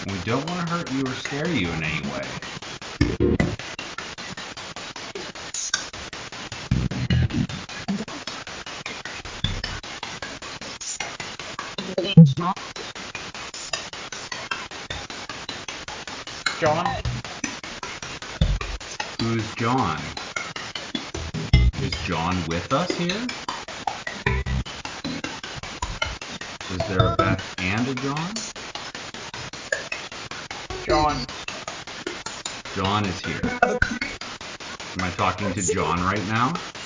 We don't want to hurt you or scare you in any way. John? Who's John? Is John with us here? Is there a Beth and a John? John. John is here. Am I talking to John right now?